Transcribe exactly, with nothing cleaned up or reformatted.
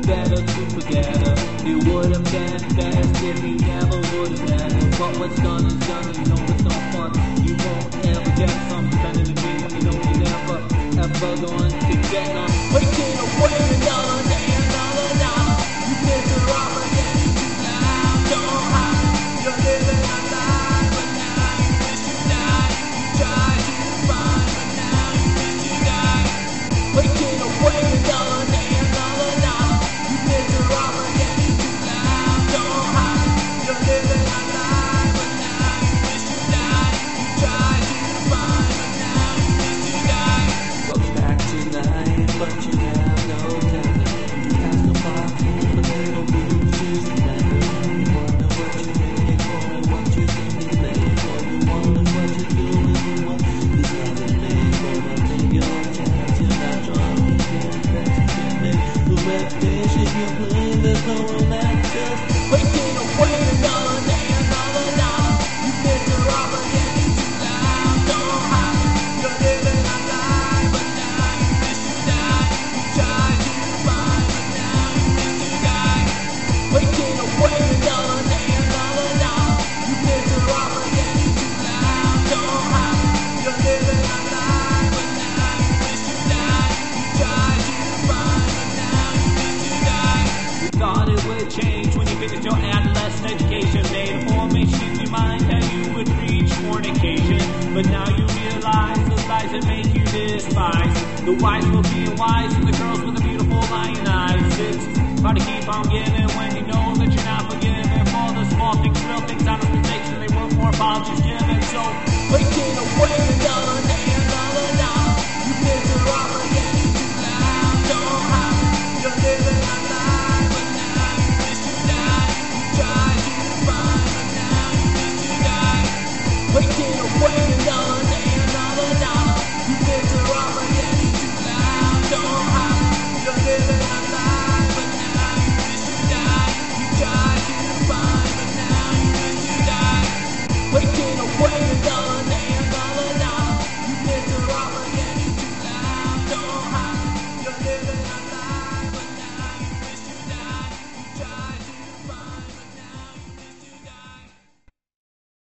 better to forget her. It would have been best if he never would have met her. But what's done is done, and you know it's no fun. You won't ever get something better than me. You know you're never, ever going to get none. Waking away another day, another dollar. You miss the rubber, getting too loud. Don't hide, you're living a lie. But now you wish you died. You tried to find, but now you wish you died. Waking away another day, another dollar. You miss the rubber, getting too loud. Don't hide, you're living a lie. But now you wish you died. You tried to find, but now you wish you died. Goes back tonight, but you have no time. You have no pocket, but they don't lose you tonight. You wonder what you're doing for and what you think is made for. You wonder what you're doing and what is nothing made for. But take your chance, you're not trying to get back to make the reputation you're playing. There's no romance, just waking away another day, another dollar. You miss the rubber, getting too loud. Don't hide, you're living a lie. But now you wish you died. You tried to find, but now you wish you died. Waking away another day, another dollar. You miss the rubber, getting too loud. Don't hide, you're living a lie. But now you wish you died. You tried to find, but now you wish you died. You thought it would change when you finished your adolescent education. Made a formation in your mind that you would reach fornication. But now you realize the lies that make you despise. The wise will be wise, and the girls with the beautiful lion eyes. It's hard to keep on giving when you know that you're not forgiven for the small things, real things, honest mistakes, and they were more apologies given. So